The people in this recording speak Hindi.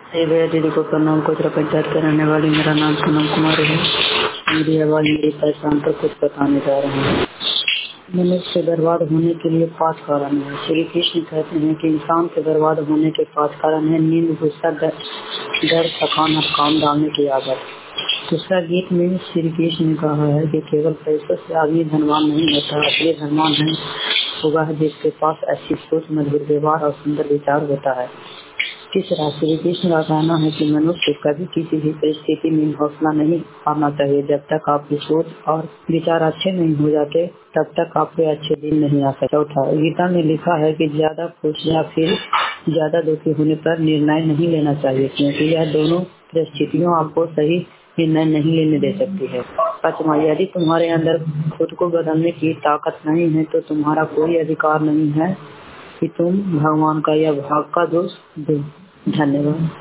हे भैया दीदी को प्रणाम। कोचरा पंचायत के रहने वाली, मेरा नाम पूनम कुमार है। मेरी आवाज मेरी पहचान पर कुछ बताने जा रहे हैं। मनुष्य बर्बाद होने के लिए 5 कारण है। श्री कृष्ण कहते हैं कि इंसान के बर्बाद होने के 5 कारण है। नींद, गुस्सा, डर, थकान और काम डालने की आदत। दूसरा गीत में श्री कृष्ण ने कहा है कि केवल पैसों से आदमी धनवान नहीं होता, असली धनवान है होगा है जिसके पास अच्छी सोच, मजबूत व्यवहार और सुंदर विचार होता है। तीसरा, श्री कृष्ण का कहना है कि मनुष्य कभी किसी भी परिस्थिति में हौसला नहीं हारना चाहिए। जब तक आपकी सोच और विचार अच्छे नहीं हो जाते तब तक आपके अच्छे दिन नहीं आ सकते। चौथा, गीता में लिखा है कि ज्यादा खुश या फिर ज्यादा दुखी होने पर निर्णय नहीं लेना चाहिए, क्योंकि यह दोनों परिस्थितियों आपको सही निर्णय नहीं लेने दे सकती है। पांचवा, यदि तुम्हारे अंदर खुद को बदलने की ताकत नहीं है तो तुम्हारा कोई अधिकार नहीं है कि तुम भगवान का या भाग का दोष दो। धन्यवाद।